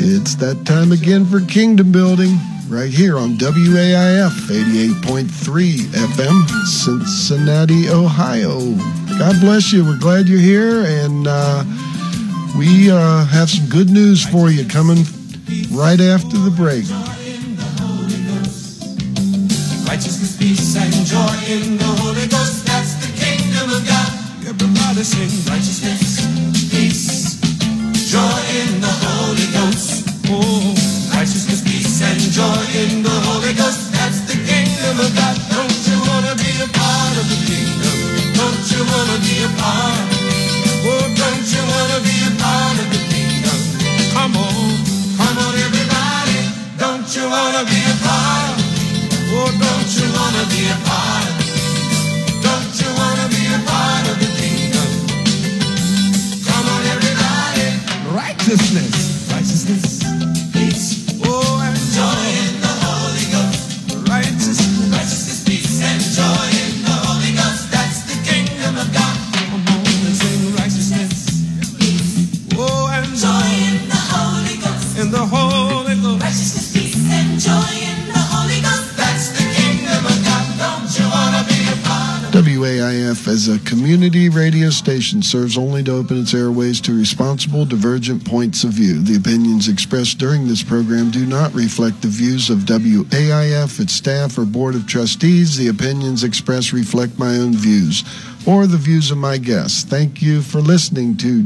It's that time again for Kingdom Building, right here on WAIF 88.3 FM, Cincinnati, Ohio. God bless you. We're glad you're here, and we have some good news for you coming right after the break. Righteousness, peace, and joy in the Holy Ghost. That's the kingdom of God. Everybody sing righteousness, peace, joy in the Holy Ghost. Oh, righteousness, peace, and joy in the Holy Ghost. That's the kingdom of God. Don't you want to be a part of the kingdom? Don't you want to be a part? Oh, don't you want to be a part of the kingdom? Come on, everybody. Don't you want to be a part? Oh, don't you want to be a part? Don't you want to be a part of the kingdom? Come on, everybody. Righteousness, peace, oh, and joy in the Holy Ghost. Righteousness, peace, and joy in the Holy Ghost. That's the kingdom of God. Come on and sing righteousness, peace, oh, and joy in the Holy Ghost. In the Holy Ghost. Righteousness, peace, and joy in the Holy Ghost. That's the kingdom of God. Don't you want to be a part of it? WAIF as a community radio station serves only to open its airways to responsible, divergent points of view. The opinions expressed during this program do not reflect the views of WAIF, its staff, or Board of Trustees. The opinions expressed reflect my own views or the views of my guests. Thank you for listening to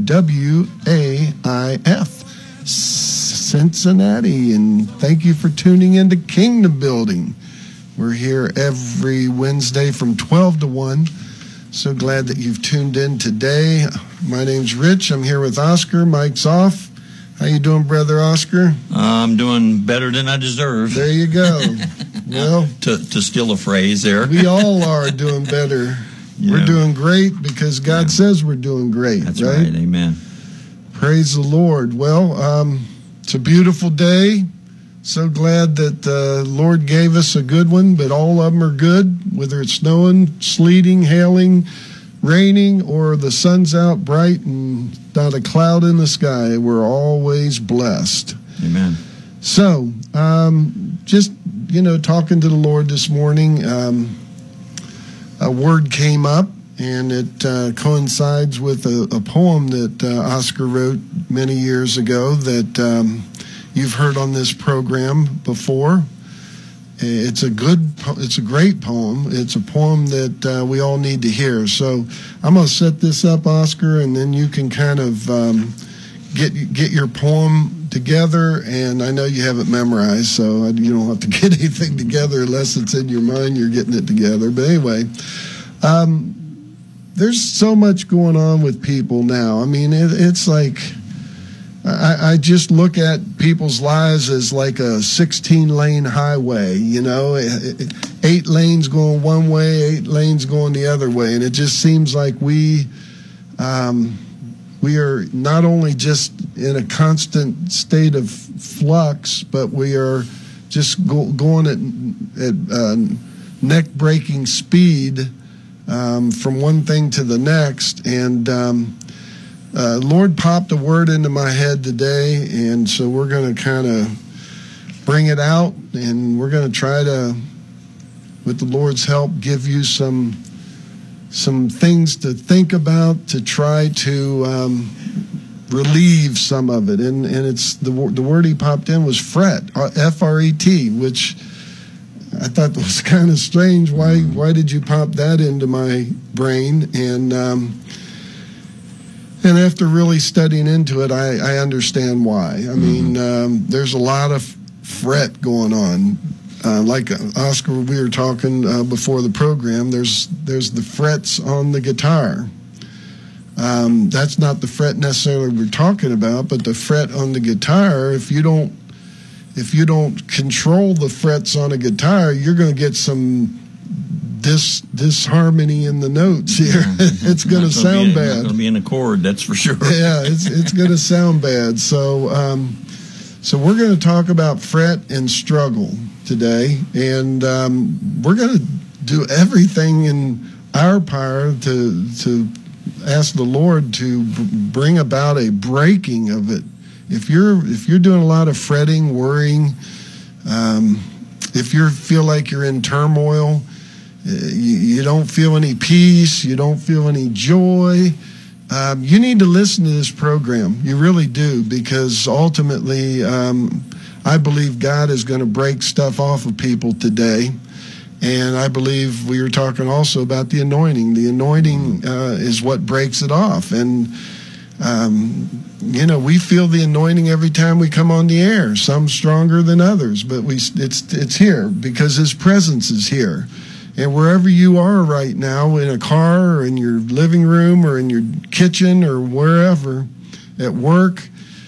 WAIF Cincinnati, and thank you for tuning into Kingdom Building. We're here every Wednesday from 12 to 1. So glad that you've tuned in today. My name's Rich. I'm here with Oscar. Mike's off. How you doing, Brother Oscar? I'm doing better than I deserve. There you go. Well, to steal a phrase there. We all are doing better. Yeah. We're doing great because God says we're doing great. That's right. Amen. Praise the Lord. Well, it's a beautiful day. So glad that the Lord gave us a good one, but all of them are good, whether it's snowing, sleeting, hailing, raining, or the sun's out bright and not a cloud in the sky. We're always blessed. Amen. So, just, talking to the Lord this morning, a word came up, and it coincides with a poem that Oscar wrote many years ago that you've heard on this program before. It's a great poem. It's a poem that we all need to hear. So I'm going to set this up, Oscar, and then you can kind of get your poem together. And I know you have it memorized, so you don't have to get anything together unless it's in your mind. You're getting it together. But anyway, there's so much going on with people now. I mean, it's like I just look at people's lives as like a 16-lane highway, 8 lanes going one way, 8 lanes going the other way. And it just seems like we are not only just in a constant state of flux, but we are just going at neck-breaking speed from one thing to the next. And Lord popped a word into my head today, and so we're going to kind of bring it out, and we're going to try to, with the Lord's help, give you some things to think about to try to relieve some of it. And it's the word he popped in was fret, F-R-E-T, which I thought was kind of strange. Why did you pop that into my brain? And after really studying into it, I understand why. I mean, there's a lot of fret going on. Like Oscar, we were talking before the program, there's the frets on the guitar. That's not the fret necessarily we're talking about, but the fret on the guitar, if you don't control the frets on a guitar, you're going to get some disharmony in the notes here. It's going to sound bad. It's going to be in a chord, that's for sure. Yeah, it's going to sound bad. So we're going to talk about fret and struggle today, and we're going to do everything in our power to ask the Lord to bring about a breaking of it If you're doing a lot of fretting, worrying, if you feel like you're in turmoil, you don't feel any peace, you don't feel any joy, you need to listen to this program. You really do, because ultimately, I believe God is going to break stuff off of people today. And I believe we were talking also about the anointing. The anointing is what breaks it off. And, we feel the anointing every time we come on the air, some stronger than others, but it's here because His presence is here. And wherever you are right now, in a car or in your living room or in your kitchen or wherever, at work,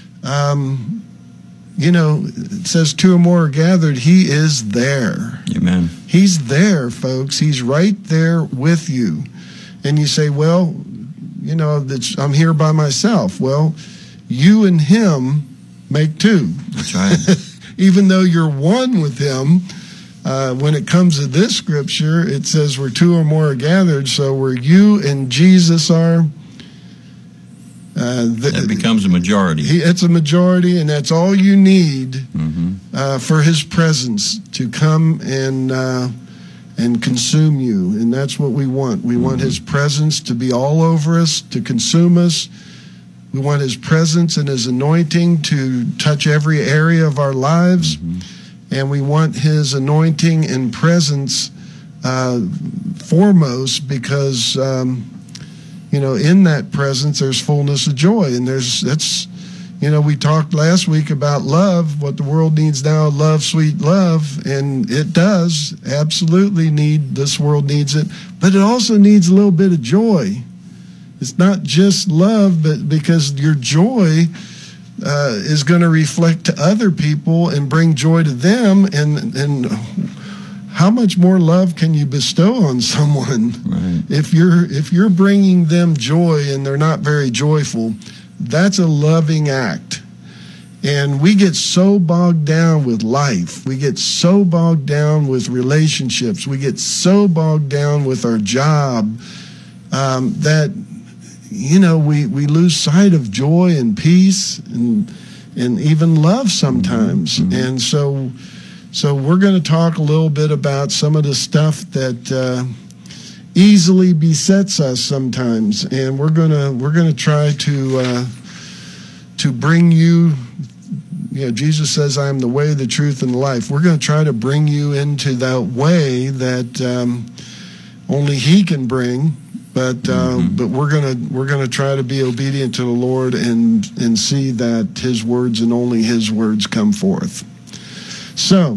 it says 2 or more are gathered, He is there. Amen. He's there, folks. He's right there with you. And you say, well, I'm here by myself. Well, you and Him make 2. That's right. Even though you're one with Him, when it comes to this scripture, it says where 2 or more are gathered. So where you and Jesus are, that becomes a majority. It's a majority, and that's all you need for His presence to come and consume you. And that's what we want. We want His presence to be all over us, to consume us. We want His presence and His anointing to touch every area of our lives. And we want His anointing and presence foremost, because in that presence there's fullness of joy. And we talked last week about love, what the world needs now, love, sweet love, and it does absolutely this world needs it, but it also needs a little bit of joy. It's not just love, but because your joy is going to reflect to other people and bring joy to them, and how much more love can you bestow on someone? Right. If you're bringing them joy and they're not very joyful, that's a loving act. And we get so bogged down with life. We get so bogged down with relationships. We get so bogged down with our job that we lose sight of joy and peace and even love sometimes. And so we're going to talk a little bit about some of the stuff that easily besets us sometimes, and we're gonna try to bring you. Jesus says, "I am the way, the truth, and the life." We're going to try to bring you into that way that only He can bring. But we're gonna try to be obedient to the Lord and see that His words and only His words come forth. So,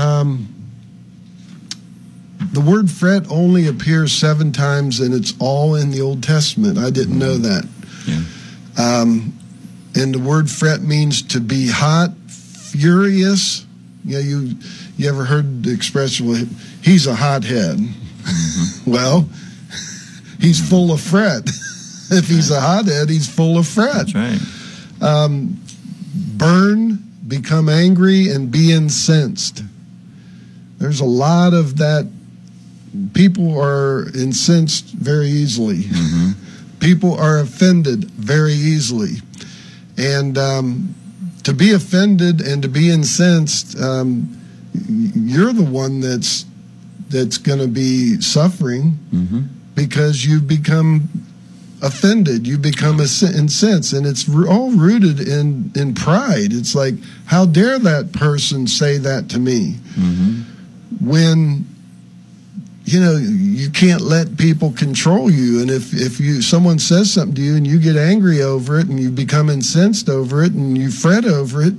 the word fret only appears 7 times, and it's all in the Old Testament. I didn't know that. Yeah. And the word fret means to be hot, furious. You ever heard the expression, well, he's a hothead? Well, he's full of fret. If he's a hothead, he's full of fret. That's right. Burn, become angry, and be incensed. There's a lot of that. People are incensed very easily. People are offended very easily. And to be offended and to be incensed, you're the one that's going to be suffering because you've become offended. You become incensed, and it's all rooted in pride. It's like, how dare that person say that to me? When you can't let people control you, and if someone says something to you and you get angry over it and you become incensed over it and you fret over it,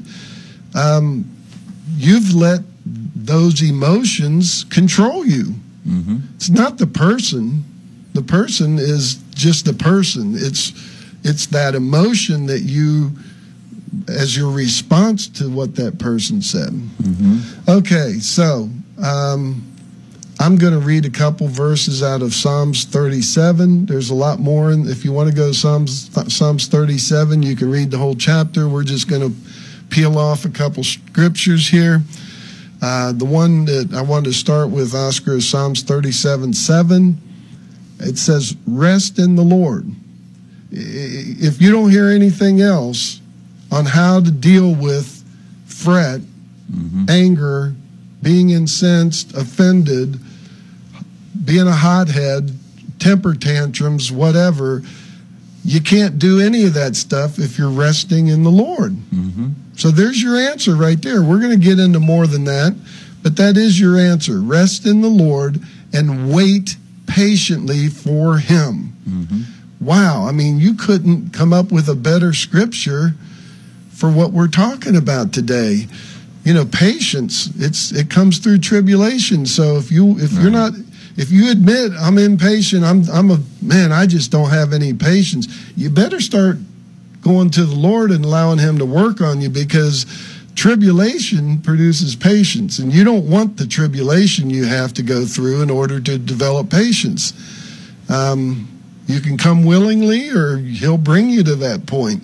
you've let those emotions control you. It's not the person. The person is just the person. It's that emotion that you, as your response to what that person said. Okay, so I'm going to read a couple verses out of Psalms 37. There's a lot more. And if you want to go to Psalms 37, you can read the whole chapter. We're just going to peel off a couple scriptures here. The one that I wanted to start with, Oscar, is Psalms 37:7. It says, rest in the Lord. If you don't hear anything else, on how to deal with fret, anger, being incensed, offended, being a hothead, temper tantrums, whatever. You can't do any of that stuff if you're resting in the Lord. So there's your answer right there. We're going to get into more than that, but that is your answer. Rest in the Lord and wait patiently for Him. Wow. I mean, you couldn't come up with a better scripture for what we're talking about today. You know, patience, it comes through tribulation. So if you admit I'm impatient, I just don't have any patience, you better start going to the Lord and allowing Him to work on you, because tribulation produces patience, and you don't want the tribulation you have to go through in order to develop patience. You can come willingly, or He'll bring you to that point.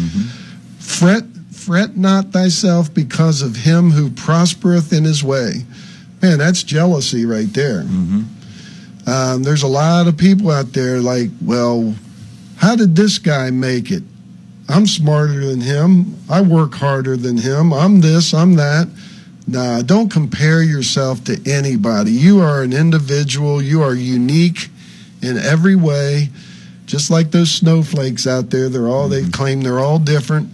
Fret not thyself because of him who prospereth in his way. Man, that's jealousy right there. There's a lot of people out there like, well, how did this guy make it? I'm smarter than him. I work harder than him. I'm this, I'm that. Nah, don't compare yourself to anybody. You are an individual. You are unique in every way. Just like those snowflakes out there, they claim they're all different.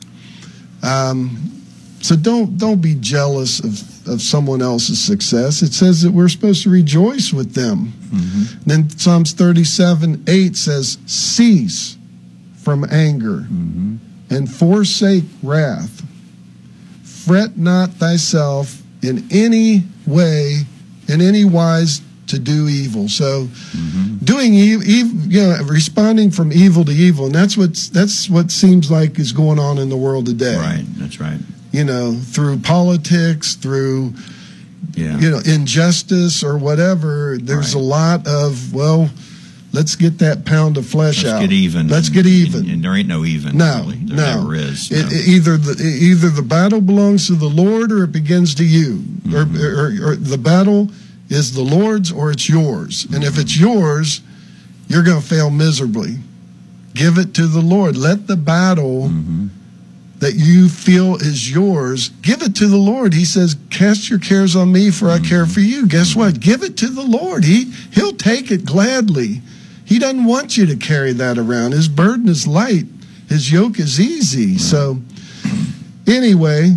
So don't be jealous of someone else's success. It says that we're supposed to rejoice with them. Then Psalms 37:8 says, cease from anger and forsake wrath. Fret not thyself in any way, in any wise to do evil. So doing responding from evil to evil, and that's what seems like is going on in the world today. Right, that's right. You know, through politics, through injustice or whatever. There's a lot of, well, let's get that pound of flesh out. Let's get even. And there ain't no even. No, really. There never is. No. Either the battle belongs to the Lord or it begins to you, or the battle is the Lord's or it's yours. And if it's yours, you're going to fail miserably. Give it to the Lord. Let the battle that you feel is yours, give it to the Lord. He says, cast your cares on me, for I care for you. Guess what? Give it to the Lord. He'll take it gladly. He doesn't want you to carry that around. His burden is light. His yoke is easy. So anyway,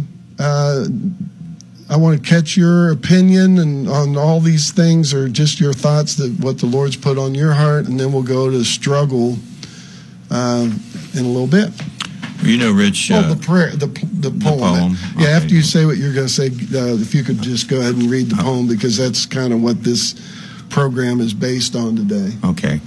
I want to catch your opinion and on all these things, or just your thoughts, that what the Lord's put on your heart, and then we'll go to struggle in a little bit. You know, Rich. The prayer, the poem. Yeah, after you say what you're going to say, if you could just go ahead and read the poem, because that's kind of what this program is based on today. Okay.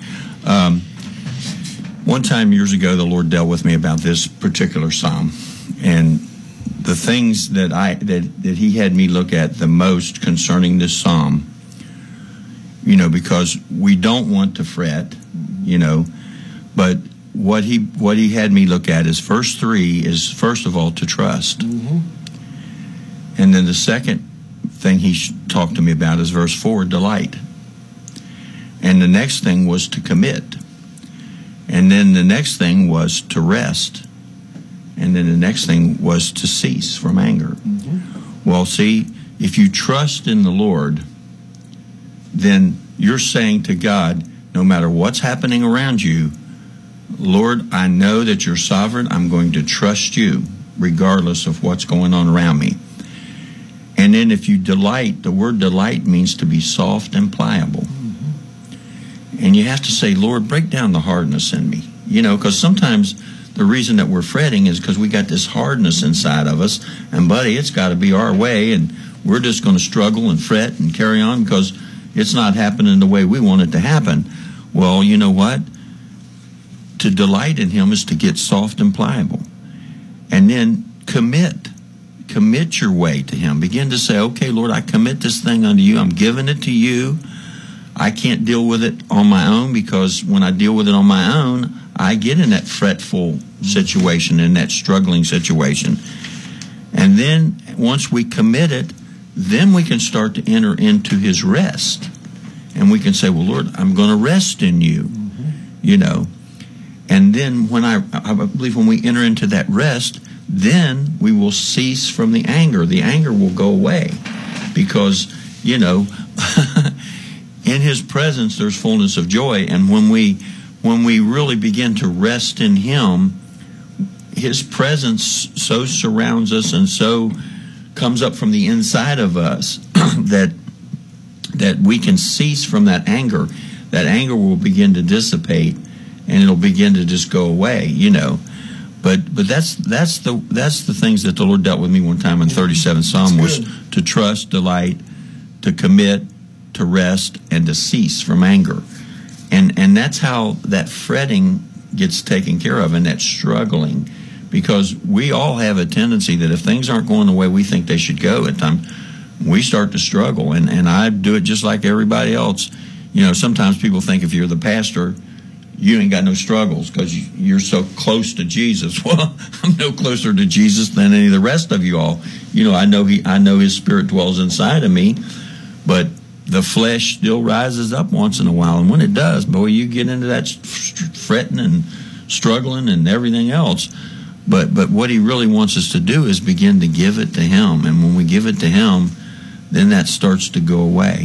One time years ago, the Lord dealt with me about this particular psalm, and the things that He had me look at the most concerning this psalm. You know, because we don't want to fret. You know, but what he had me look at is verse 3 is, first of all, to trust. And then the second thing he talked to me about is verse 4, delight. And the next thing was to commit. And then the next thing was to rest. And then the next thing was to cease from anger. Well, see, if you trust in the Lord, then you're saying to God, no matter what's happening around you, Lord, I know that you're sovereign. I'm going to trust you regardless of what's going on around me. And then if you delight, the word delight means to be soft and pliable. And you have to say, Lord, break down the hardness in me. You know, because sometimes the reason that we're fretting is because we got this hardness inside of us. And, buddy, it's got to be our way. And we're just going to struggle and fret and carry on because it's not happening the way we want it to happen. Well, you know what? To delight in Him is to get soft and pliable. And then commit. Commit your way to Him. Begin to say, okay, Lord, I commit this thing unto you. I'm giving it to you. I can't deal with it on my own, because when I deal with it on my own, I get in that fretful situation, in that struggling situation. And then once we commit it, then we can start to enter into His rest. And we can say, well, Lord, I'm going to rest in you, you know. And then when I believe when we enter into that rest, then we will cease from the anger. The anger will go away because, in his presence there's fullness of joy. And when we really begin to rest in him, his presence so surrounds us and so comes up from the inside of us that we can cease from that anger. That anger will begin to dissipate, and it'll begin to just go away, But that's the things that the Lord dealt with me one time in 37th Psalm was to trust, delight, to commit, to rest, and to cease from anger. And that's how that fretting gets taken care of, and that struggling, because we all have a tendency that if things aren't going the way we think they should go at times, we start to struggle. And I do it just like everybody else. Sometimes people think if you're the pastor, you ain't got no struggles because you're so close to Jesus. Well, I'm no closer to Jesus than any of the rest of you all. I know his Spirit dwells inside of me, but the flesh still rises up once in a while. And when it does, boy, you get into that fretting and struggling and everything else. But what he really wants us to do is begin to give it to him. And when we give it to him, then that starts to go away,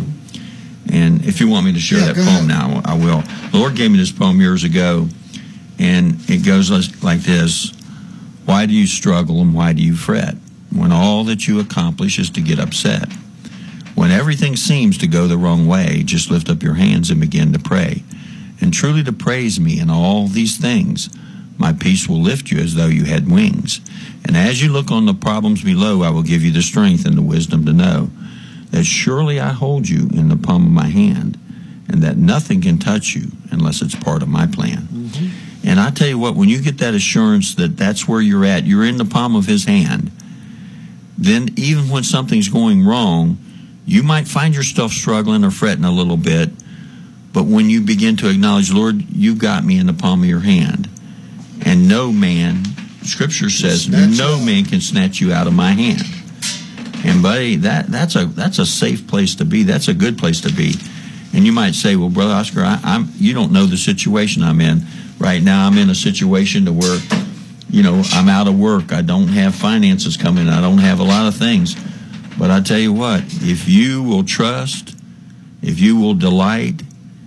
And if you want me to share that poem now, I will. The Lord gave me this poem years ago, and it goes like this. Why do you struggle and why do you fret when all that you accomplish is to get upset? When everything seems to go the wrong way, just lift up your hands and begin to pray. And truly to praise me in all these things, my peace will lift you as though you had wings. And as you look on the problems below, I will give you the strength and the wisdom to know that surely I hold you in the palm of my hand, and that nothing can touch you unless it's part of my plan. Mm-hmm. And I tell you what, when you get that assurance that that's where you're at, you're in the palm of his hand, then even when something's going wrong, you might find yourself struggling or fretting a little bit, but when you begin to acknowledge, Lord, you've got me in the palm of your hand, and no man, Scripture says, no man can snatch you out of my hand. And buddy, that's a safe place to be. That's a good place to be. And you might say, well, Brother Oscar, you don't know the situation I'm in. Right now I'm in a situation to where, I'm out of work. I don't have finances coming. I don't have a lot of things. But I tell you what, if you will trust, if you will delight,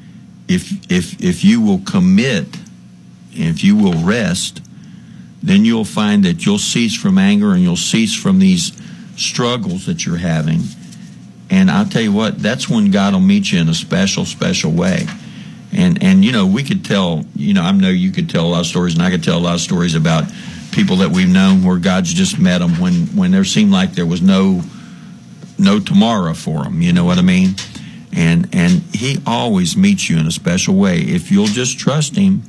if you will commit, if you will rest, then you'll find that you'll cease from anger and you'll cease from these struggles that you're having. And I'll tell you what, that's when God will meet you in a special, special way. And we could tell, I know you could tell a lot of stories, and I could tell a lot of stories about people that we've known where God's just met them when there seemed like there was no tomorrow for them, you know what I mean? And he always meets you in a special way if you'll just trust him,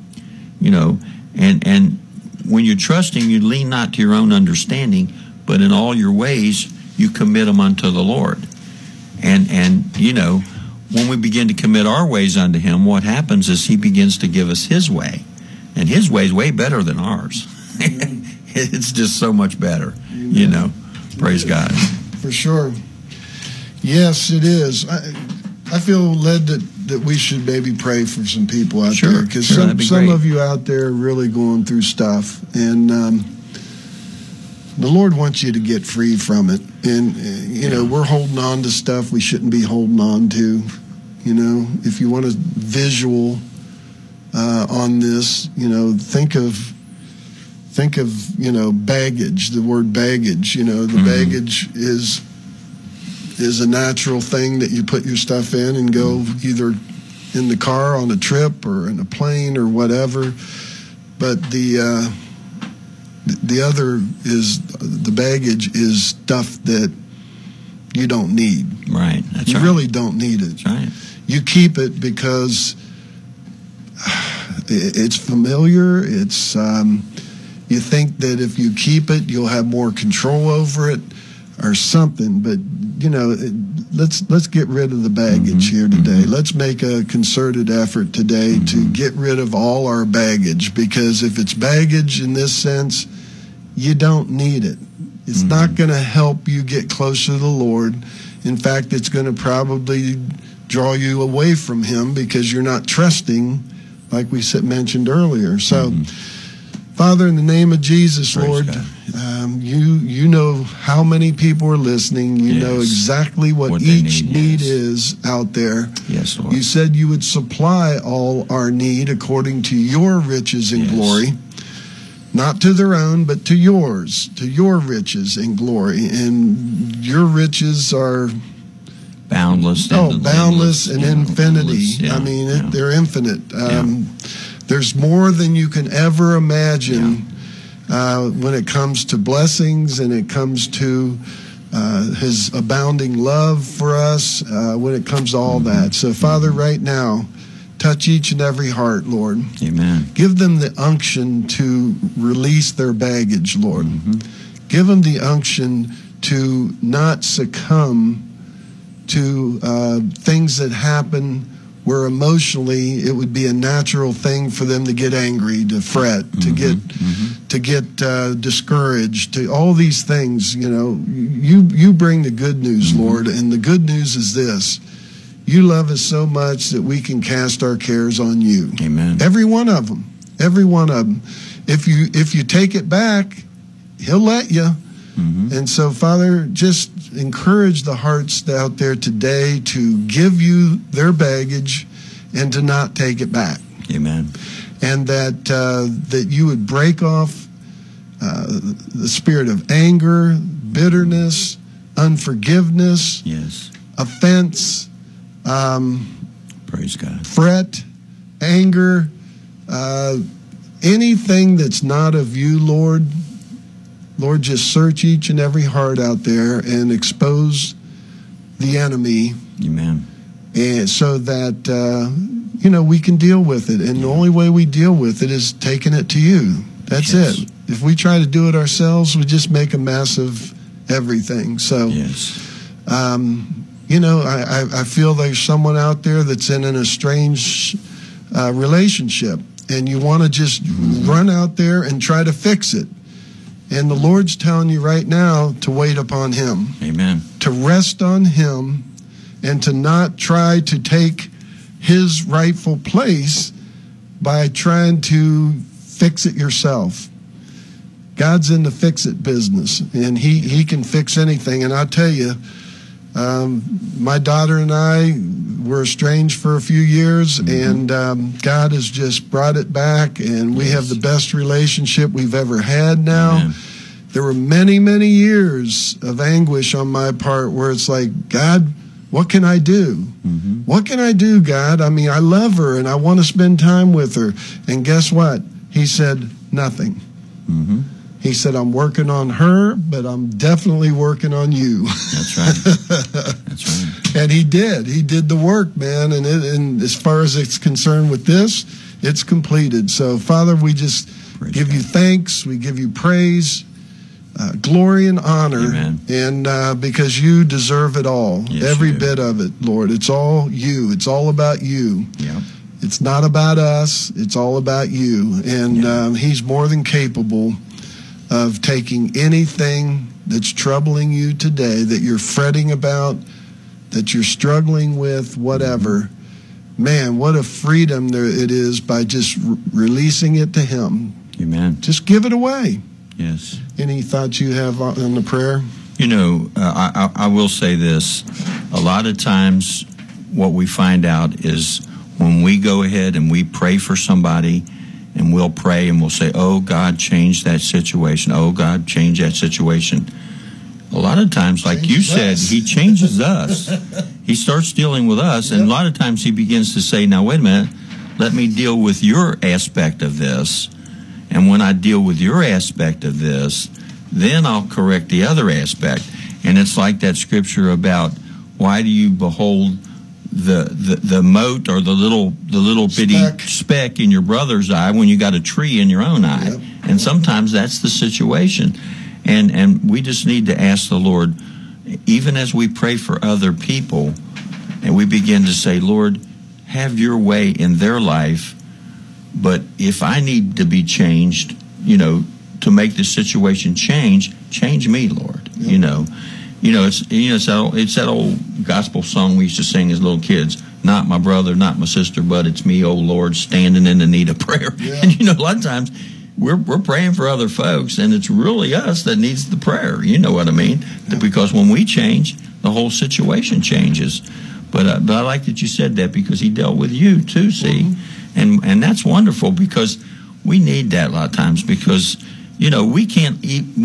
and when you trust him, you lean not to your own understanding, but in all your ways you commit them unto the Lord. And when we begin to commit our ways unto him, what happens is he begins to give us his way, and his way is way better than ours. It's just so much better, Praise God. For sure. Yes, it is. I feel led that we should maybe pray for some people out there, because some of you out there are really going through stuff, and the Lord wants you to get free from it. And we're holding on to stuff we shouldn't be holding on to. If you want a visual on this, think of baggage. The word baggage. The baggage is a natural thing that you put your stuff in and go either in the car on a trip or in a plane or whatever. But the other is the baggage is stuff that you don't need. Right. That's you right. really don't need it. That's right. You keep it because it's familiar. It's you think that if you keep it, you'll have more control over it or something. But let's get rid of the baggage here today. Let's make a concerted effort today to get rid of all our baggage, because if it's baggage in this sense, you don't need it. It's not going to help you get closer to the Lord. In fact, it's going to probably draw you away from him because you're not trusting, like we mentioned earlier. So Father, in the name of Jesus, Praise Lord, God. you know how many people are listening. You know Yes. exactly what They each need yes. is out there. Yes, Lord. You said you would supply all our need according to your riches and Yes. glory, not to their own, but to yours, to your riches and glory. And your riches are Boundless. boundless and infinity. limitless. Yeah, I mean, yeah. they're infinite. There's more than you can ever imagine when it comes to blessings and it comes to his abounding love for us, when it comes to all that. So, Father, right now, touch each and every heart, Lord. Amen. Give them the unction to release their baggage, Lord. Mm-hmm. Give them the unction to not succumb to things that happen where emotionally it would be a natural thing for them to get angry, to fret, to get discouraged, to all these things. You know, you bring the good news, Lord, and the good news is this: you love us so much that we can cast our cares on you. Amen. Every one of them. Every one of them. If you take it back, he'll let you. And so, Father, just encourage the hearts out there today to give you their baggage and to not take it back. Amen. And that you would break off the spirit of anger, bitterness, unforgiveness, Yes. offense, Praise God. fret, anger, anything that's not of you, Lord. Lord, just search each and every heart out there and expose the enemy, Amen. and so that we can deal with it. And the only way we deal with it is taking it to you. That's Yes. it. If we try to do it ourselves, we just make a mess of everything. So, Yes. I feel there's someone out there that's in an estranged relationship, and you want to just run out there and try to fix it. And the Lord's telling you right now to wait upon him, Amen. to rest on him, and to not try to take his rightful place by trying to fix it yourself. God's in the fix-it business, and he can fix anything. And I'll tell you, my daughter and I were estranged for a few years, and God has just brought it back, and we have the best relationship we've ever had now. Amen. There were many, many years of anguish on my part where it's like, God, what can I do? What can I do, God? I mean, I love her, and I want to spend time with her. And guess what? He said, nothing. He said, I'm working on her, but I'm definitely working on you. That's right. That's right. And he did. He did the work, man. And as far as it's concerned with this, it's completed. So, Father, we just give you thanks. We give you praise, glory, and honor. Amen. And because you deserve it all, Yes, every you do. bit of it, Lord. It's all you. It's all about you. Yeah. It's not about us. It's all about you. And he's more than capable of taking anything that's troubling you today, that you're fretting about, that you're struggling with, whatever. Man, what a freedom there it is by just releasing it to him. Amen. Just give it away. Yes. Any thoughts you have on the prayer? You know, I will say this. A lot of times what we find out is when we go ahead and we pray for somebody, and we'll pray and we'll say, oh, God, change that situation. Oh, God, change that situation. A lot of times, like you said, he changes us. He starts dealing with us, and a lot of times he begins to say, now, wait a minute, let me deal with your aspect of this. And when I deal with your aspect of this, then I'll correct the other aspect. And it's like that scripture about, why do you behold the mote or the little bitty speck in your brother's eye when you got a tree in your own eye? Yep. And sometimes that's the situation. And we just need to ask the Lord, even as we pray for other people, and we begin to say, Lord, have your way in their life. But if I need to be changed, to make the situation change me, Lord. Yep. It's that old gospel song we used to sing as little kids. Not my brother, not my sister, but it's me, oh Lord, standing in the need of prayer. Yeah. And a lot of times we're praying for other folks, and it's really us that needs the prayer. You know what I mean? Because when we change, the whole situation changes. But I like that you said that, because he dealt with you too, see? And that's wonderful, because we need that a lot of times, because, we can't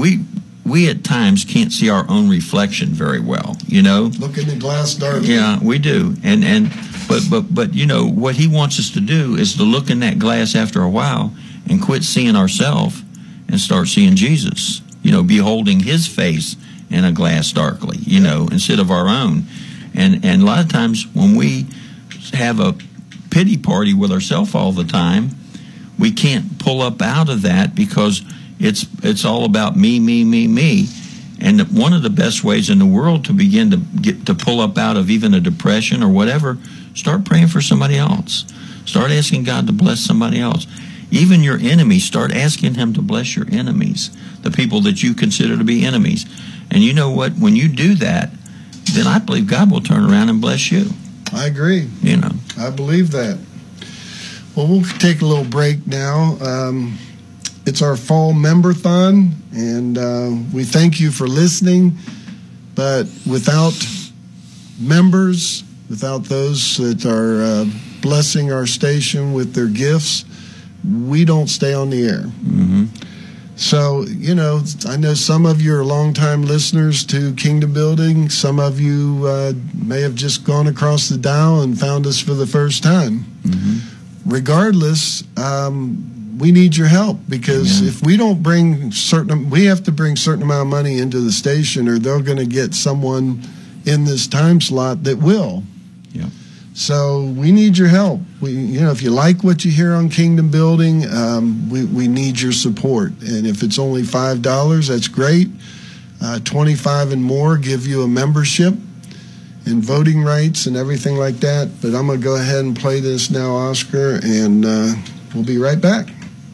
we at times can't see our own reflection very well, Look in the glass darkly. Yeah, we do. But what he wants us to do is to look in that glass after a while and quit seeing ourselves and start seeing Jesus, beholding his face in a glass darkly, instead of our own. And a lot of times when we have a pity party with ourselves all the time, we can't pull up out of that, because it's all about me, me, me, me. And one of the best ways in the world to begin to pull up out of even a depression or whatever, start praying for somebody else. Start asking God to bless somebody else. Even your enemies, start asking him to bless your enemies, the people that you consider to be enemies. And you know what? When you do that, then I believe God will turn around and bless you. I agree. I believe that. Well, we'll take a little break now. It's our fall member-thon, and we thank you for listening. But without members, without those that are blessing our station with their gifts, we don't stay on the air. Mm-hmm. So, I know some of you are longtime listeners to Kingdom Building. Some of you may have just gone across the dial and found us for the first time. Mm-hmm. Regardless, we need your help, because if we don't bring we have to bring certain amount of money into the station, or they're going to get someone in this time slot that will. Yeah. So we need your help. If you like what you hear on Kingdom Building, we need your support. And if it's only $5, that's great. 25 and more give you a membership and voting rights and everything like that. But I'm going to go ahead and play this now, Oscar, and we'll be right back.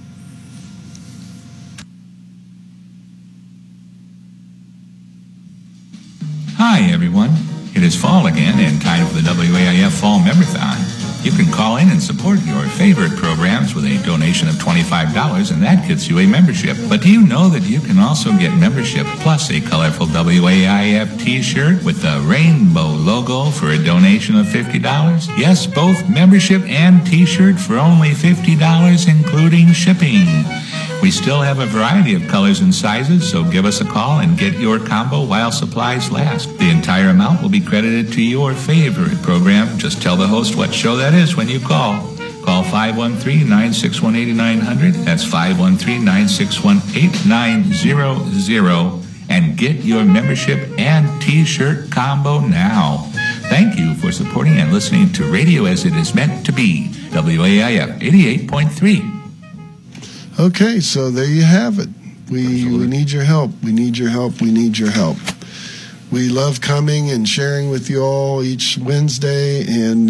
Hi, everyone. It is fall again and time for the WAIF Fall Member-thon. You can call in and support your favorite programs with a donation of $25, and that gets you a membership. But do you know that you can also get membership plus a colorful WAIF t-shirt with the rainbow logo for a donation of $50? Yes, both membership and t-shirt for only $50, including shipping. We still have a variety of colors and sizes, so give us a call and get your combo while supplies last. The entire amount will be credited to your favorite program. Just tell the host what show that is when you call. Call 513-961-8900. That's 513-961-8900. And get your membership and t-shirt combo now. Thank you for supporting and listening to radio as it is meant to be. WAIF 88.3. Okay, so there you have it. We need your help. We need your help. We need your help. We love coming and sharing with you all each Wednesday, and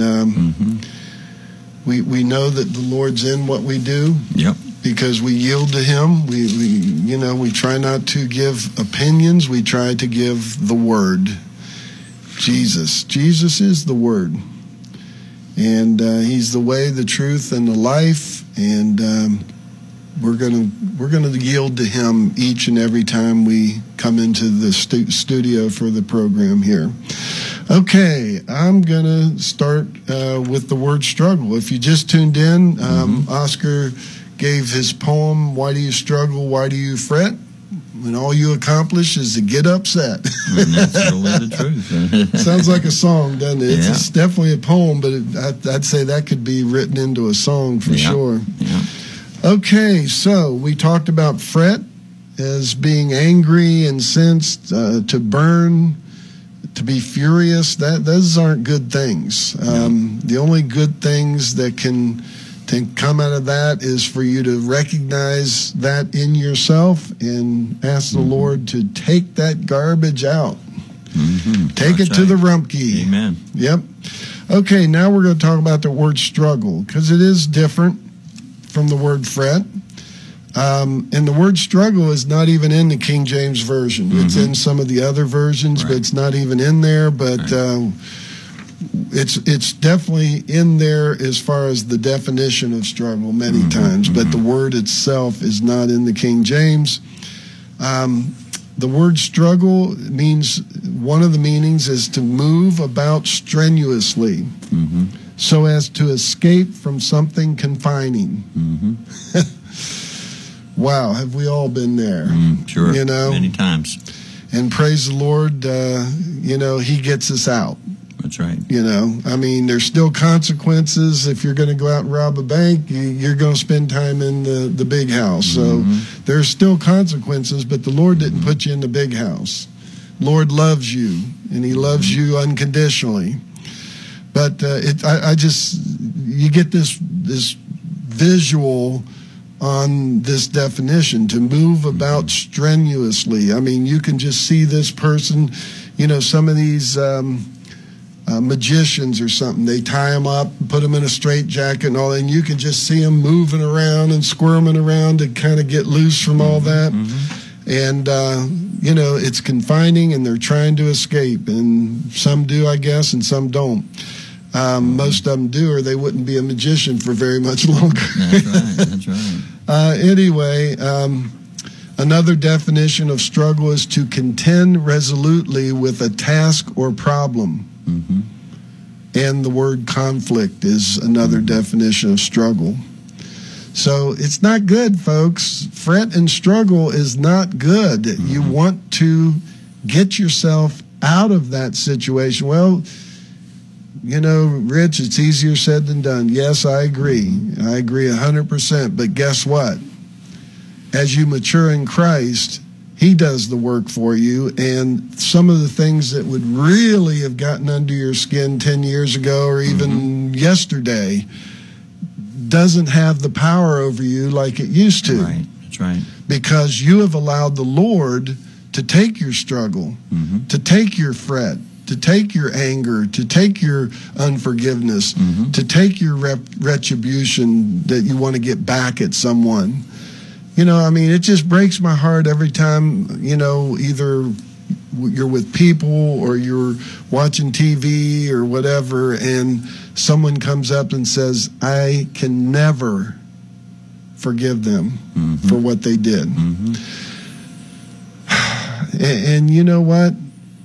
we know that the Lord's in what we do. Yep. Because we yield to Him. We try not to give opinions. We try to give the Word. Jesus. Jesus is the Word, and He's the way, the truth, and the life. And we're gonna yield to Him each and every time we come into the studio for the program here. Okay, I'm gonna start with the word struggle. If you just tuned in, Oscar gave his poem, "Why Do You Struggle? Why Do You Fret?" When all you accomplish is to get upset. That's really the truth. Sounds like a song, doesn't it? Yeah. It's definitely a poem, but I'd say that could be written into a song for sure. Yeah. Okay, so we talked about fret as being angry, incensed, to burn, to be furious. Those aren't good things. The only good things that can come out of that is for you to recognize that in yourself and ask the Lord to take that garbage out. Take it to the Rumpke. Amen. Yep. Okay, now we're going to talk about the word struggle, because it is different from the word fret. And the word struggle is not even in the King James Version. It's in some of the other versions, but it's not even in there. But it's definitely in there as far as the definition of struggle many times, but the word itself is not in the King James. The word struggle means, one of the meanings is to move about strenuously so as to escape from something confining. Wow, have we all been there? Sure, you know, many times. And praise the Lord, you know, he gets us out. That's right. You know, I mean, there's still consequences. If you're going to go out and rob a bank, you're going to spend time in the big house. So there's still consequences, but the Lord didn't put you in the big house. Lord loves you, and he loves you unconditionally. But you get this visual on this definition, to move about strenuously. I mean, you can just see this person, you know, some of these magicians or something, they tie them up, put them in a straitjacket and all, and you can just see them moving around and squirming around to kind of get loose from all that. And, you know, it's confining, and they're trying to escape. And some do, I guess, and some don't. Most of them do, or they wouldn't be a magician for very much longer. That's right. That's right. Anyway, another definition of struggle is to contend resolutely with a task or problem. And the word conflict is another definition of struggle. So it's not good, folks. Fret and struggle is not good. You want to get yourself out of that situation. Well, you know, Rich, it's easier said than done. Yes, I agree. I agree 100%. But guess what? As you mature in Christ, he does the work for you. And some of the things that would really have gotten under your skin 10 years ago or even yesterday doesn't have the power over you like it used to. Right. That's right. Because you have allowed the Lord to take your struggle, to take your fret, to take your anger, to take your unforgiveness, to take your retribution that you want to get back at someone. You know, I mean, it just breaks my heart every time, you know, either you're with people or you're watching TV or whatever, and someone comes up and says, I can never forgive them for what they did. And you know what?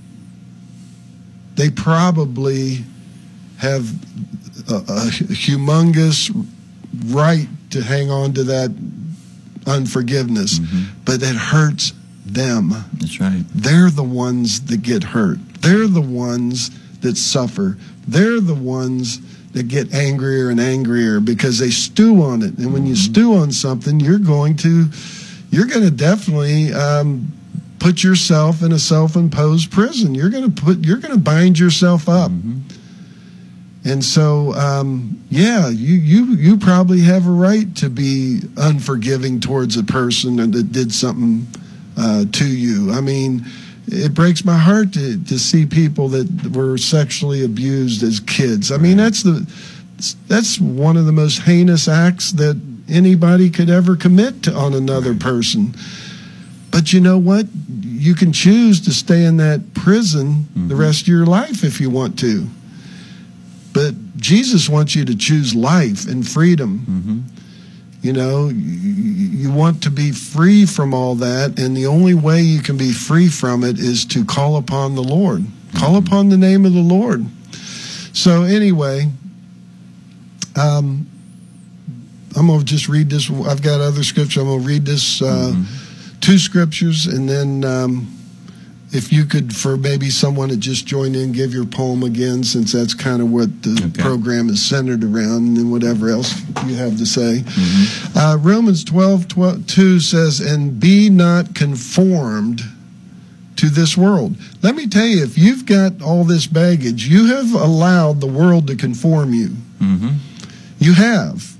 They probably have a humongous right to hang on to that unforgiveness, but it hurts them. That's right. They're the ones that get hurt. They're the ones that suffer. They're the ones that get angrier and angrier because they stew on it. And when you stew on something, you're going to definitely put yourself in a self-imposed prison. You're going to bind yourself up. And so, you probably have a right to be unforgiving towards a person that did something to you. I mean, it breaks my heart to see people that were sexually abused as kids. I mean, that's one of the most heinous acts that anybody could ever commit on another person. But you know what? You can choose to stay in that prison the rest of your life if you want to. But Jesus wants you to choose life and freedom. You know, you want to be free from all that, and the only way you can be free from it is to call upon the Lord. Call upon the name of the Lord. So anyway, I'm going to just read this. I've got other scripture. I'm going to read this, 2 scriptures, and then if you could, for maybe someone that just joined in, give your poem again, since that's kind of what the program is centered around, and then whatever else you have to say. Romans 12:2 says, and be not conformed to this world. Let me tell you, if you've got all this baggage, you have allowed the world to conform you. You have.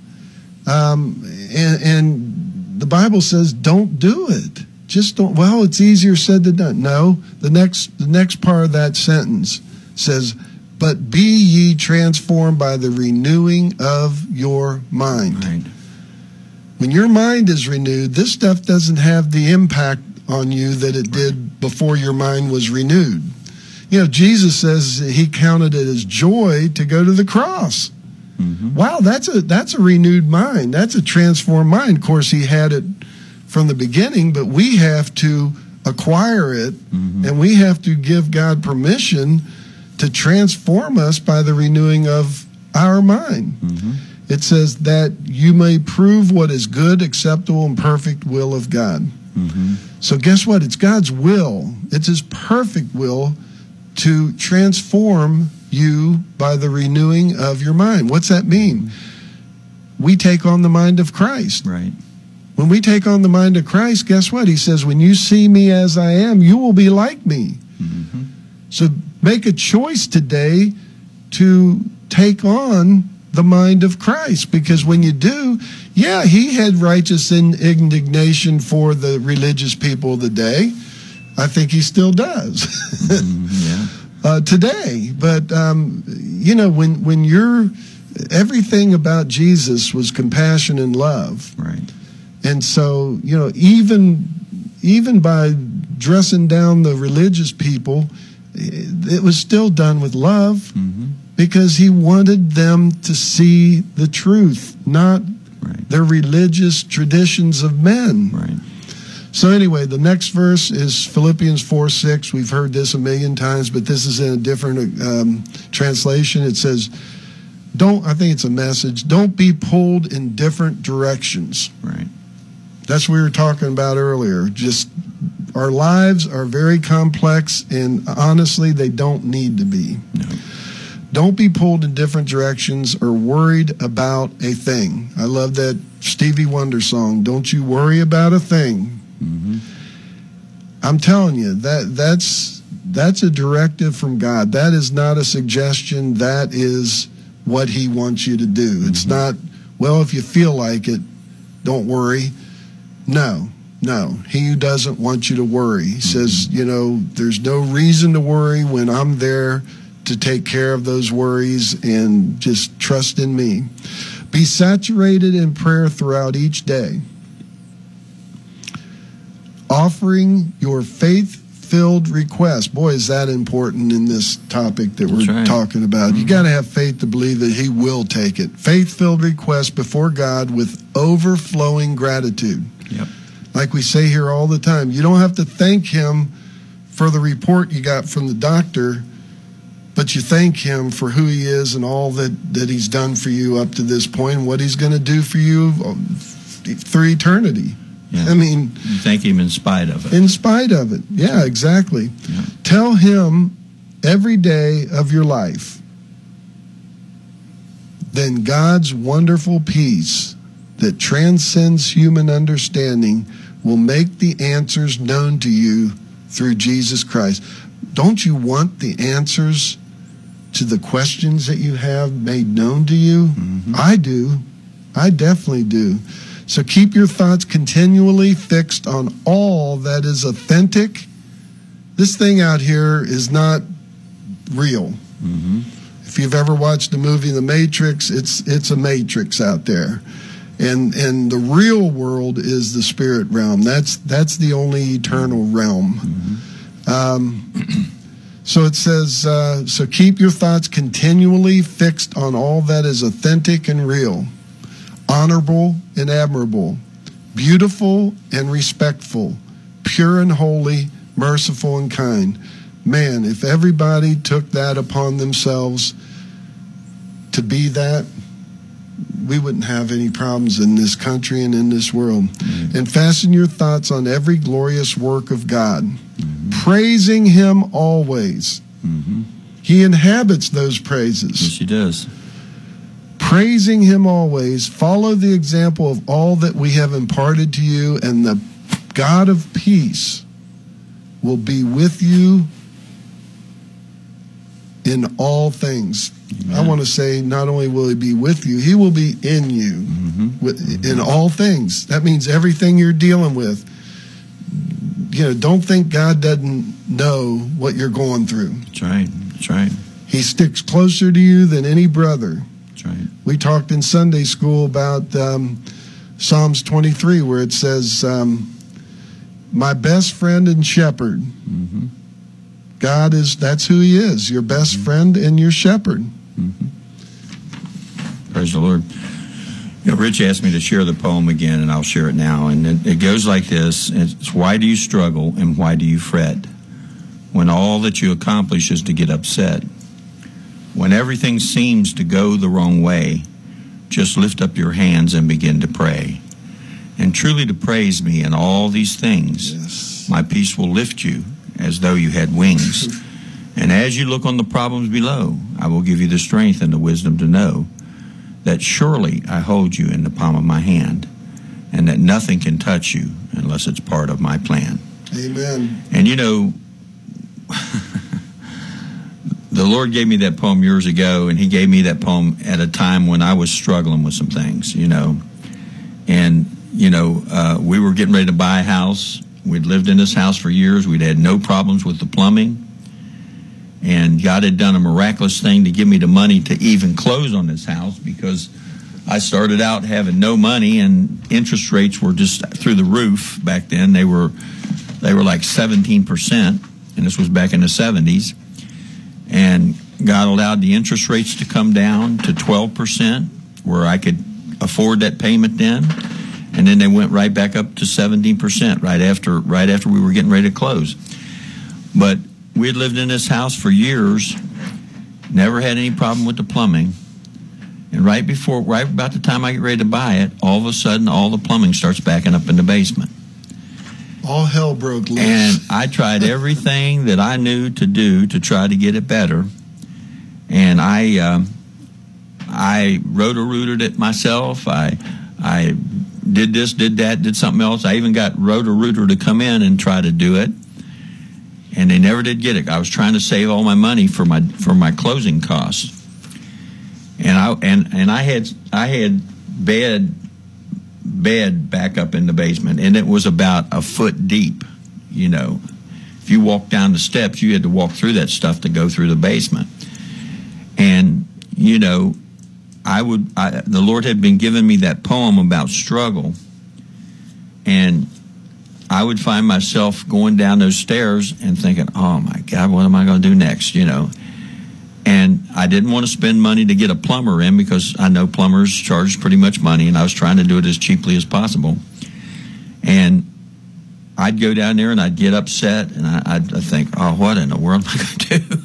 And the Bible says, don't do it. Just don't. Well, it's easier said than done. No, the next part of that sentence says, but be ye transformed by the renewing of your mind. Right. When your mind is renewed, this stuff doesn't have the impact on you that it did before your mind was renewed. Jesus says he counted it as joy to go to the cross. Mm-hmm. Wow, that's a renewed mind. That's a transformed mind. Of course, he had it from the beginning, but we have to acquire it, and we have to give God permission to transform us by the renewing of our mind. Mm-hmm. It says that you may prove what is good, acceptable, and perfect will of God. Mm-hmm. So guess what? It's God's will. It's his perfect will to transform you by the renewing of your mind. What's that mean? We take on the mind of Christ. Right. When we take on the mind of Christ, guess what? He says, when you see me as I am, you will be like me. Mm-hmm. So make a choice today to take on the mind of Christ, because when you do, he had righteous indignation for the religious people of the day. I think he still does today. But when you're, everything about Jesus was compassion and love, right? And so even by dressing down the religious people, it was still done with love. Mm-hmm. Because he wanted them to see the truth, not their religious traditions of men. Right. So anyway, the next verse is Philippians 4:6. We've heard this a million times, but this is in a different translation. It says, I think it's a message, don't be pulled in different directions. Right. That's what we were talking about earlier. Just our lives are very complex, and honestly, they don't need to be. No. Don't be pulled in different directions or worried about a thing. I love that Stevie Wonder song, Don't You Worry About a Thing. Mm-hmm. I'm telling you, that's a directive from God. That is not a suggestion. That is what he wants you to do. Mm-hmm. It's not, if you feel like it, don't worry. No. He who doesn't want you to worry. He says, there's no reason to worry when I'm there to take care of those worries, and just trust in me. Be saturated in prayer throughout each day, offering your faith-filled requests. Boy, is that important in this topic that we're talking about. Mm-hmm. You got to have faith to believe that he will take it. Faith-filled requests before God with overflowing gratitude. Yep. Like we say here all the time, you don't have to thank him for the report you got from the doctor, but you thank him for who he is and all that he's done for you up to this point, and what he's going to do for you through eternity. Yeah. I mean, you thank him in spite of it. In spite of it. Yeah, exactly. Yeah. Tell him every day of your life. Then God's wonderful peace that transcends human understanding will make the answers known to you through Jesus Christ. Don't you want the answers to the questions that you have made known to you? Mm-hmm. I do. I definitely do. So keep your thoughts continually fixed on all that is authentic. This thing out here is not real. Mm-hmm. If you've ever watched the movie The Matrix, it's a matrix out there. And the real world is the spirit realm. That's the only eternal realm. Mm-hmm. So it says, so keep your thoughts continually fixed on all that is authentic and real, honorable and admirable, beautiful and respectful, pure and holy, merciful and kind. Man, if everybody took that upon themselves to be that, we wouldn't have any problems in this country and in this world. Mm-hmm. And fasten your thoughts on every glorious work of God, praising him always. Mm-hmm. He inhabits those praises. Yes, he does. Praising him always. Follow the example of all that we have imparted to you, and the God of peace will be with you in all things. Amen. I want to say, not only will he be with you, he will be in you in all things. That means everything you're dealing with. Don't think God doesn't know what you're going through. That's right. That's right. He sticks closer to you than any brother. That's right. We talked in Sunday school about Psalms 23, where it says, my best friend and shepherd. Mm-hmm. that's who he is, your best friend and your shepherd. Praise the Lord. You know, Rich asked me to share the poem again, and I'll share it now. And it goes like this. It's, why do you struggle and why do you fret when all that you accomplish is to get upset? When everything seems to go the wrong way, just lift up your hands and begin to pray. And truly to praise me in all these things, Yes. my peace will lift you as though you had wings. And as you look on the problems below, I will give you the strength and the wisdom to know that surely I hold you in the palm of my hand, and that nothing can touch you unless it's part of my plan. Amen. And you know, the Lord gave me that poem years ago, and he gave me that poem at a time when I was struggling with some things, you know. And, you know, we were getting ready to buy a house. We'd lived in this house for years. We'd had no problems with the plumbing. And God had done a miraculous thing to give me the money to even close on this house, because I started out having no money, and interest rates were just through the roof back then. They were like 17%, and this was back in the 70s. And God allowed the interest rates to come down to 12%, where I could afford that payment then. And then they went right back up to 17% right after we were getting ready to close. But we had lived in this house for years, never had any problem with the plumbing. And right about the time I get ready to buy it, all of a sudden, all the plumbing starts backing up in the basement. All hell broke loose. And I tried everything that I knew to do to try to get it better. And I roto-rooted it myself. I did this, did that, did something else. I even got Roto-Rooter to come in and try to do it. And they never did get it. I was trying to save all my money for my closing costs. And I had bed back up in the basement, and it was about a foot deep. You know, if you walked down the steps, you had to walk through that stuff to go through the basement. And you know, the Lord had been giving me that poem about struggle, and I would find myself going down those stairs and thinking, oh my God, what am I going to do next? You know, and I didn't want to spend money to get a plumber in, because I know plumbers charge pretty much money, and I was trying to do it as cheaply as possible. And I'd go down there and I'd get upset, and I'd think, oh, what in the world am I going to do?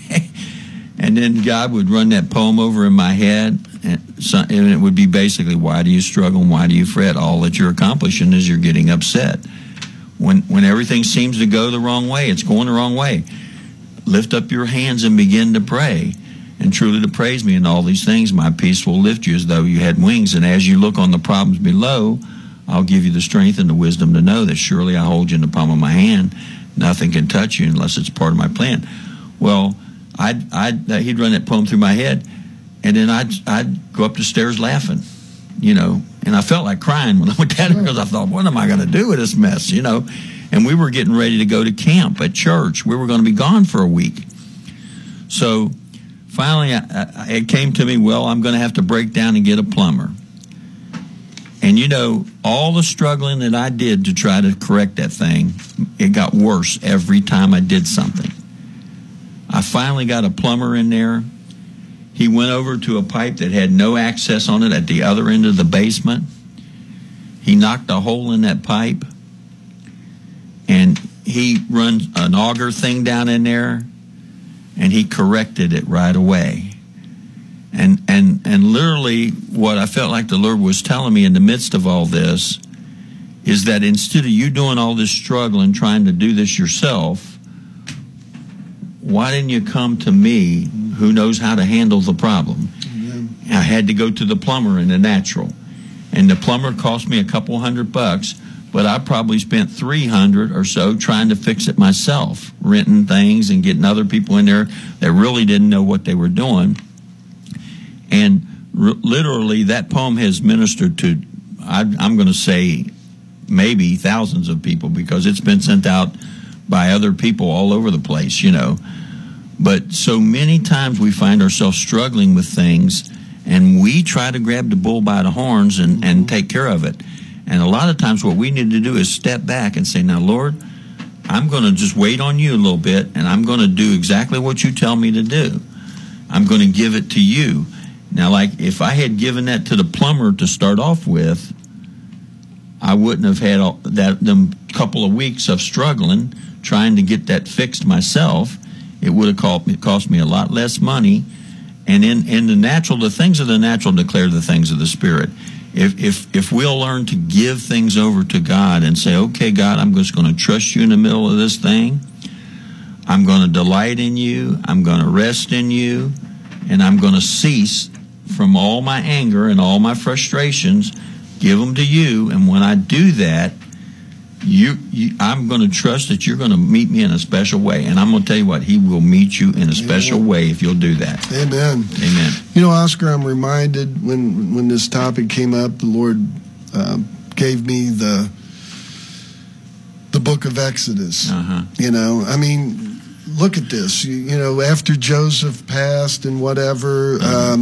And then God would run that poem over in my head, and it would be basically, why do you struggle and why do you fret? All that you're accomplishing is you're getting upset. When everything seems to go the wrong way, it's going the wrong way. Lift up your hands and begin to pray, and truly to praise me in all these things. My peace will lift you as though you had wings. And as you look on the problems below, I'll give you the strength and the wisdom to know that surely I hold you in the palm of my hand. Nothing can touch you unless it's part of my plan. Well, he'd run that poem through my head, and then I'd go up the stairs laughing, you know. And I felt like crying when I went down there, because I thought, what am I going to do with this mess, you know? And we were getting ready to go to camp at church. We were going to be gone for a week. So finally, it came to me, well, I'm going to have to break down and get a plumber. And, you know, all the struggling that I did to try to correct that thing, it got worse every time I did something. I finally got a plumber in there. He went over to a pipe that had no access on it at the other end of the basement. He knocked a hole in that pipe, and he runs an auger thing down in there, and he corrected it right away. And literally what I felt like the Lord was telling me in the midst of all this is that instead of you doing all this struggle and trying to do this yourself, why didn't you come to me, who knows how to handle the problem? I had to go to the plumber in the natural. And the plumber cost me a couple $100, but I probably spent $300 or so trying to fix it myself, renting things and getting other people in there that really didn't know what they were doing. And literally that poem has ministered to, I'm going to say, maybe thousands of people, because it's been sent out by other people all over the place, you know. But so many times we find ourselves struggling with things, and we try to grab the bull by the horns and take care of it. And a lot of times what we need to do is step back and say, now, Lord, I'm going to just wait on you a little bit, and I'm going to do exactly what you tell me to do. I'm going to give it to you. Now, like if I had given that to the plumber to start off with, I wouldn't have had them couple of weeks of struggling trying to get that fixed myself. It would have cost me a lot less money. And in the natural, the things of the natural declare the things of the Spirit. If we'll learn to give things over to God and say, okay, God, I'm just going to trust you in the middle of this thing. I'm going to delight in you. I'm going to rest in you. And I'm going to cease from all my anger and all my frustrations, give them to you. And when I do that, I'm going to trust that you're going to meet me in a special way. And I'm going to tell you what, he will meet you in a special way if you'll do that. Amen. Amen. You know, Oscar, I'm reminded when this topic came up, the Lord gave me the book of Exodus. Uh-huh. You know, I mean, look at this. You know, after Joseph passed and whatever,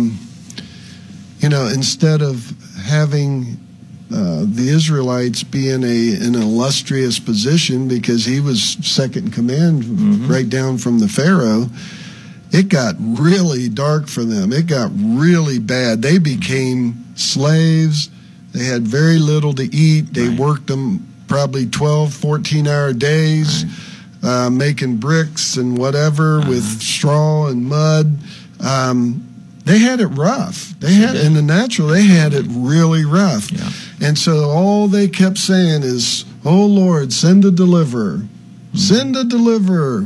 you know, instead of having the Israelites be in an illustrious position because he was second in command right down from the Pharaoh, it got really dark for them. It got really bad. They became slaves. They had very little to eat. They worked them probably 12, 14-hour days, making bricks and whatever with straw and mud. They had it rough. They had in the natural. They had it really rough. Yeah. And so all they kept saying is, "Oh Lord, send a deliverer, send a deliverer."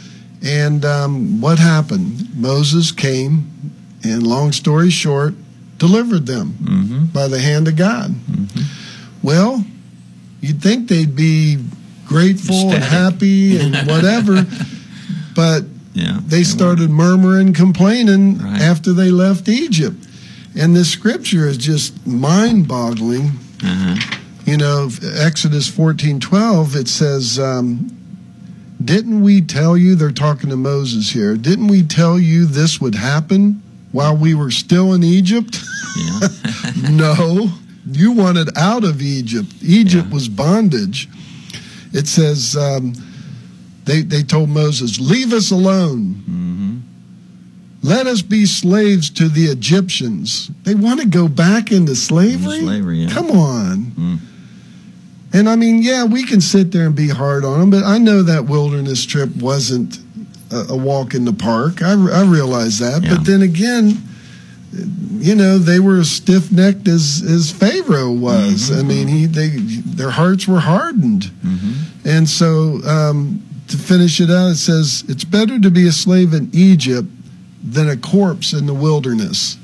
And what happened? Moses came, and long story short, delivered them by the hand of God. Well, you'd think they'd be grateful and happy and whatever, but they started murmuring, complaining after they left Egypt. And this scripture is just mind-boggling. You know, Exodus 14:12, it says, didn't we tell you, they're talking to Moses here, didn't we tell you this would happen while we were still in Egypt? No, you wanted out of Egypt. Egypt was bondage. It says, they told Moses, leave us alone. Let us be slaves to the Egyptians. They want to go back into slavery? Come on. And I mean, yeah, we can sit there and be hard on them, but I know that wilderness trip wasn't a walk in the park. I realize that. But then again, you know, they were as stiff-necked as Pharaoh was. I mean, their hearts were hardened. And so to finish it out, it says, it's better to be a slave in Egypt than a corpse in the wilderness.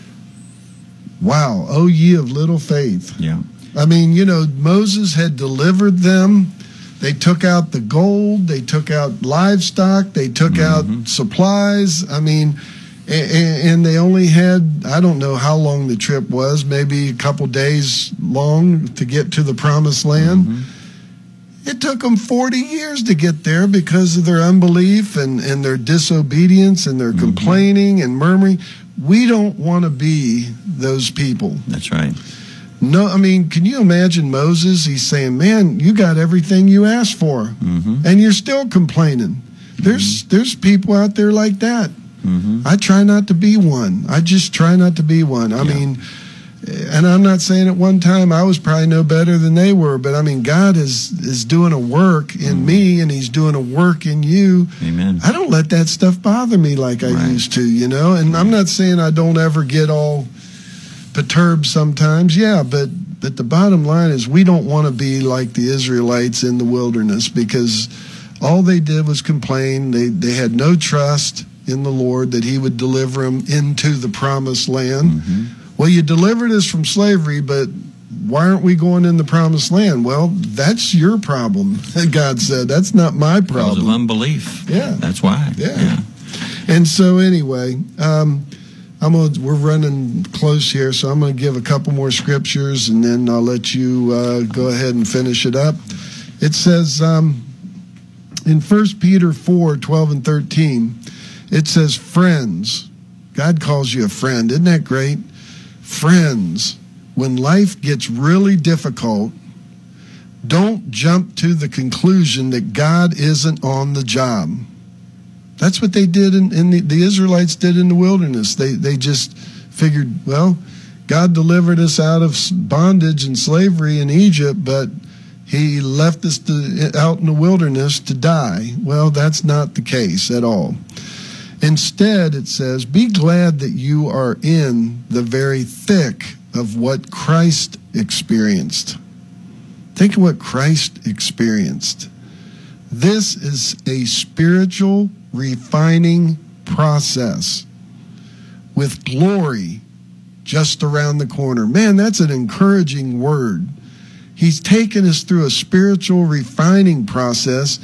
Wow, oh ye of little faith. Yeah. I mean, you know, Moses had delivered them. They took out the gold. They took out livestock. They took out supplies. I mean, and they only had, I don't know how long the trip was, maybe a couple days long to get to the promised land. It took them 40 years to get there because of their unbelief and their disobedience and their complaining and murmuring. We don't want to be those people. That's right. No, I mean, can you imagine Moses? He's saying, man, you got everything you asked for, and you're still complaining. There's people out there like that. I try not to be one. I just try not to be one. I mean, and I'm not saying at one time I was probably no better than they were, but I mean, God is doing a work in me, and he's doing a work in you. Amen. I don't let that stuff bother me like I used to, you know, and I'm not saying I don't ever get all perturbed sometimes, but the bottom line is we don't want to be like the Israelites in the wilderness, because all they did was complain. They had no trust in the Lord that he would deliver them into the promised land. Well, you delivered us from slavery, but why aren't we going in the promised land? Well, that's your problem, God said. That's not my problem. Because of unbelief. Yeah. That's why. Yeah. And so anyway, we're running close here, so I'm going to give a couple more scriptures, and then I'll let you go ahead and finish it up. It says in 1 Peter 4:12 and 13, it says, friends. God calls you a friend. Isn't that great? Friends, when life gets really difficult, Don't jump to the conclusion that God isn't on the job. That's what they did the Israelites did in the wilderness. They just figured, well, God delivered us out of bondage and slavery in Egypt, but he left us out in the wilderness to die. Well, that's not the case at all. Instead, it says, be glad that you are in the very thick of what Christ experienced. Think of what Christ experienced. This is a spiritual refining process with glory just around the corner. Man, that's an encouraging word. He's taken us through a spiritual refining process,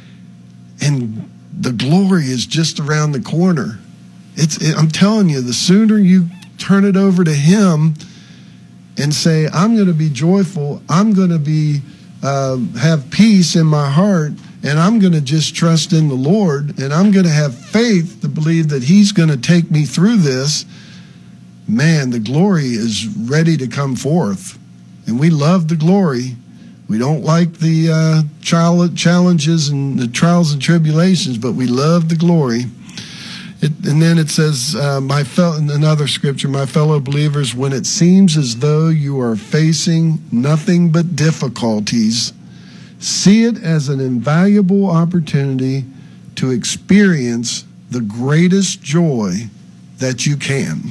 and the glory is just around the corner. I'm telling you, the sooner you turn it over to him and say, I'm going to be joyful, I'm going to be have peace in my heart, and I'm going to just trust in the Lord, and I'm going to have faith to believe that he's going to take me through this, man, the glory is ready to come forth. And we love the glory. We don't like the challenges and the trials and tribulations, but we love the glory. And then it says, in another scripture, my fellow believers, when it seems as though you are facing nothing but difficulties, see it as an invaluable opportunity to experience the greatest joy that you can.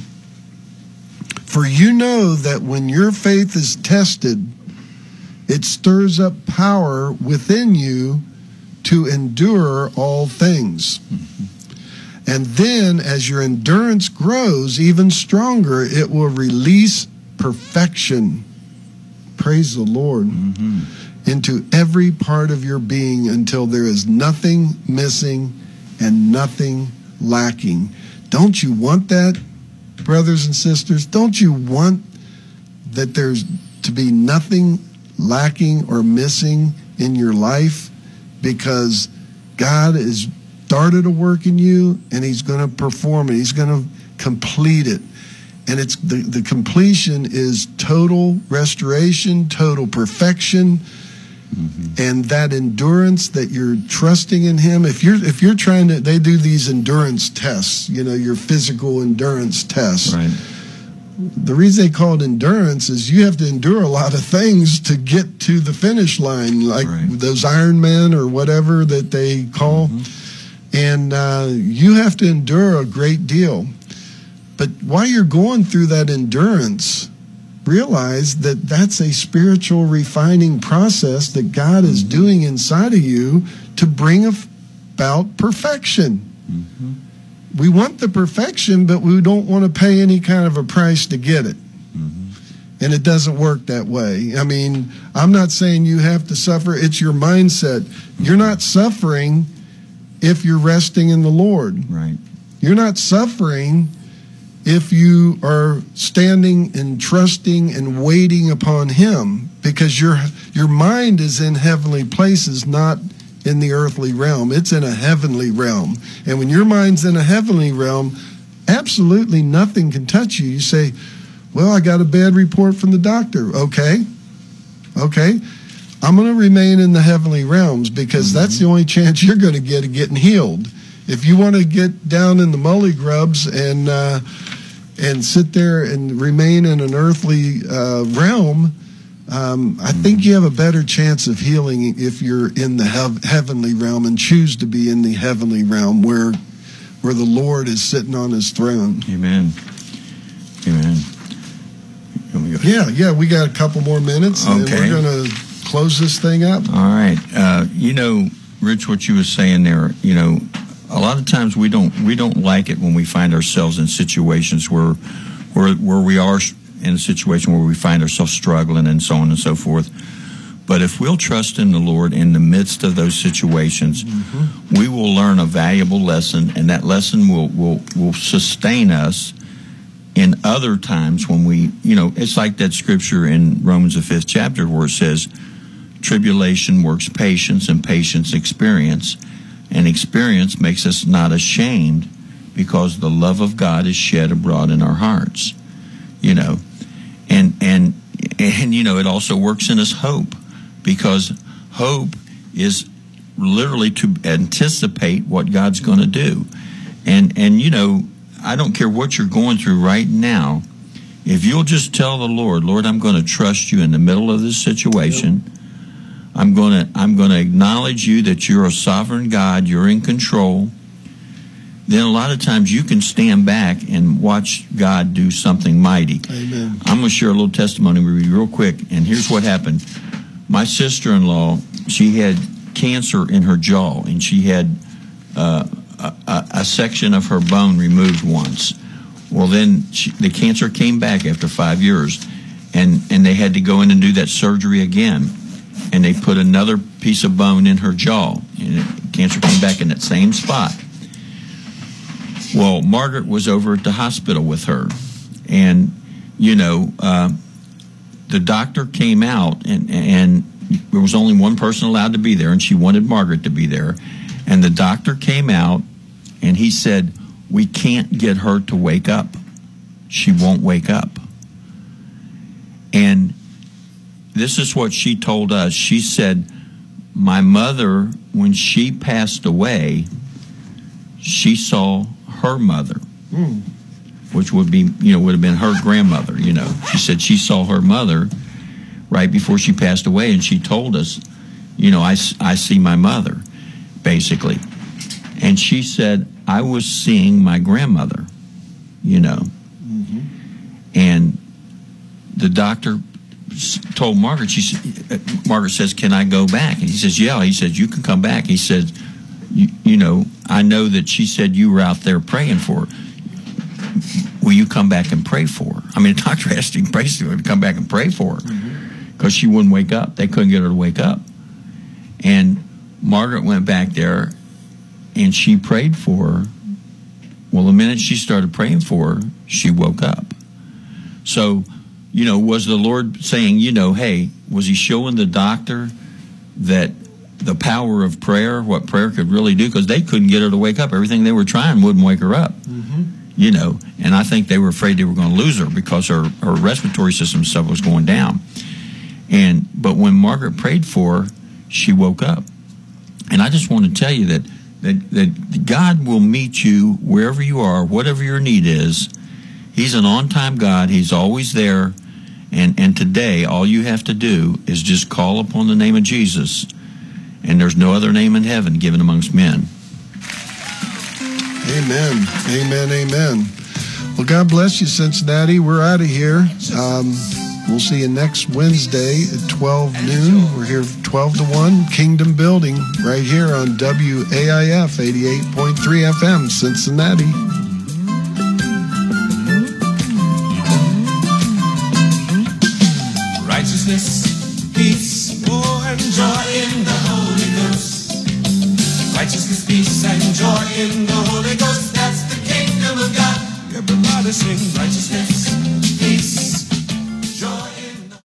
For you know that when your faith is tested, it stirs up power within you to endure all things. And then as your endurance grows even stronger, it will release perfection. Praise the Lord. Into every part of your being until there is nothing missing and nothing lacking. Don't you want that, brothers and sisters? Don't you want that there's to be nothing lacking or missing in your life? Because God has started a work in you, and he's going to perform it. He's going to complete it. And it's the completion is total restoration, total perfection, and that endurance that you're trusting in him. If you're trying to, they do these endurance tests, your physical endurance tests. Right. The reason they call it endurance is you have to endure a lot of things to get to the finish line, like those Ironmen or whatever that they call. And you have to endure a great deal. But while you're going through that endurance, realize that that's a spiritual refining process that God is doing inside of you to bring about perfection. We want the perfection, but we don't want to pay any kind of a price to get it. And it doesn't work that way. I mean, I'm not saying you have to suffer. It's your mindset. You're not suffering if you're resting in the Lord. Right. You're not suffering if you are standing and trusting and waiting upon him, because your mind is in heavenly places, not in the earthly realm. It's in a heavenly realm. And when your mind's in a heavenly realm, absolutely nothing can touch you. You say, well, I got a bad report from the doctor. Okay. I'm going to remain in the heavenly realms, because that's the only chance you're going to get of getting healed. If you want to get down in the mully grubs and sit there and remain in an earthly realm, I think you have a better chance of healing if you're in the heavenly realm and choose to be in the heavenly realm where the Lord is sitting on his throne. Amen. Yeah, we got a couple more minutes, and we're going to close this thing up. All right. Rich, what you were saying there, a lot of times we don't like it when we find ourselves in situations where we are in a situation where we find ourselves struggling and so on and so forth. But if we'll trust in the Lord in the midst of those situations, we will learn a valuable lesson, and that lesson will sustain us in other times when we, it's like that scripture in Romans the 5th chapter where it says, tribulation works patience, and patience experience, and experience makes us not ashamed, because the love of God is shed abroad in our hearts. And it also works in us hope. because hope is literally to anticipate what God's going to do. And you know, I don't care what you're going through right now. If you'll just tell the Lord, Lord, I'm going to trust you in the middle of this situation. I'm going to acknowledge you that you're a sovereign God, you're in control. Then a lot of times you can stand back and watch God do something mighty. Amen. I'm going to share a little testimony with you real quick. And here's what happened. My sister-in-law, she had cancer in her jaw, and she had a section of her bone removed once. Well, then the cancer came back after 5 years, and they had to go in and do that surgery again. And they put another piece of bone in her jaw, and cancer came back in that same spot. Well, Margaret was over at the hospital with her, and, you know, the doctor came out, and there was only one person allowed to be there, and she wanted Margaret to be there. And the doctor came out, and he said, we can't get her to wake up. She won't wake up. And this is what she told us. She said, my mother, when she passed away, she saw her mother, which would be, you know, would have been her grandmother, you know. She said she saw her mother right before she passed away, and she told us, you know, I see my mother, basically. And she said, I was seeing my grandmother, you know. Mm-hmm. And the doctor told Margaret, Margaret says, can I go back? And he says, yeah. He said, you can come back. He said, you know, I know that she said you were out there praying for her. Will you come back and pray for her? I mean, the doctor asked him basically to come back and pray for her because she wouldn't wake up. They couldn't get her to wake up. And Margaret went back there, and she prayed for her. Well, the minute she started praying for her, she woke up. So, you know, was the Lord saying, you know, hey, was he showing the doctor that the power of prayer, what prayer could really do? Because they couldn't get her to wake up. Everything they were trying wouldn't wake her up, you know. And I think they were afraid they were going to lose her because her respiratory system stuff was going down. But when Margaret prayed for her, she woke up. And I just want to tell you that God will meet you wherever you are, whatever your need is. He's an on-time God. He's always there. And today, all you have to do is just call upon the name of Jesus. And there's no other name in heaven given amongst men. Amen. Amen. Amen. Well, God bless you, Cincinnati. We're out of here. We'll see you next Wednesday at 12 noon. We're here 12 to 1, Kingdom Building, right here on WAIF 88.3 FM, Cincinnati. Righteousness, peace, and joy in the Holy Ghost. Righteousness, peace, and joy in the Holy Ghost. That's the kingdom of God. Everybody sing righteousness, peace,